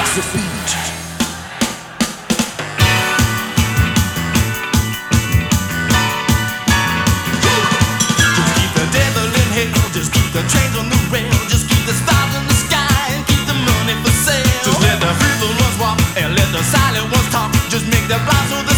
the beat. Just keep the devil in hell, just keep the trains on the rail, just keep the stars in the sky and keep the money for sale. Just let the feeble ones walk and let the silent ones talk. Just make the blind so